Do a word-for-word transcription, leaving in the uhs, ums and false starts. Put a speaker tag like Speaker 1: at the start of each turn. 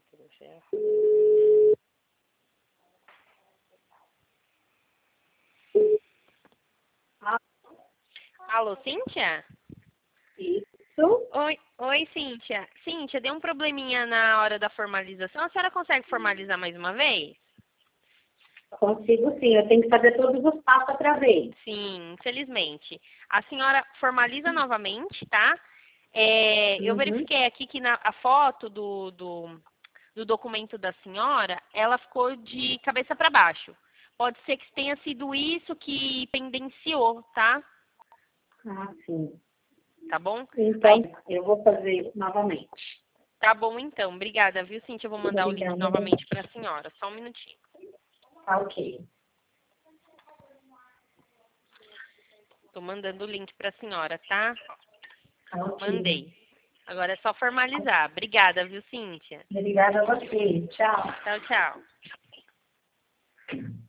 Speaker 1: Alô, Cíntia?
Speaker 2: Isso.
Speaker 1: Oi, oi, Cíntia. Cíntia, deu um probleminha na hora da formalização. A senhora consegue formalizar mais uma vez?
Speaker 2: Consigo sim, eu tenho que fazer todos os passos outra vez.
Speaker 1: Sim, infelizmente. A senhora formaliza novamente, tá? É, eu
Speaker 2: Uhum.
Speaker 1: verifiquei aqui que na, a foto do, do, do documento da senhora, ela ficou de cabeça para baixo. Pode ser que tenha sido isso que pendenciou, tá?
Speaker 2: Ah, sim.
Speaker 1: Tá bom?
Speaker 2: Então,
Speaker 1: Aí,
Speaker 2: eu vou fazer isso novamente.
Speaker 1: tá bom então. Obrigada, viu, Cíntia? Eu vou mandar o link
Speaker 2: Obrigada.
Speaker 1: novamente para a senhora. Só um minutinho.
Speaker 2: Tá ok.
Speaker 1: Tô mandando o link para a senhora, tá?
Speaker 2: Tá ok.
Speaker 1: Mandei. Agora é só formalizar. Obrigada, viu, Cíntia?
Speaker 2: Obrigada a você. Tchau.
Speaker 1: Tchau, tchau.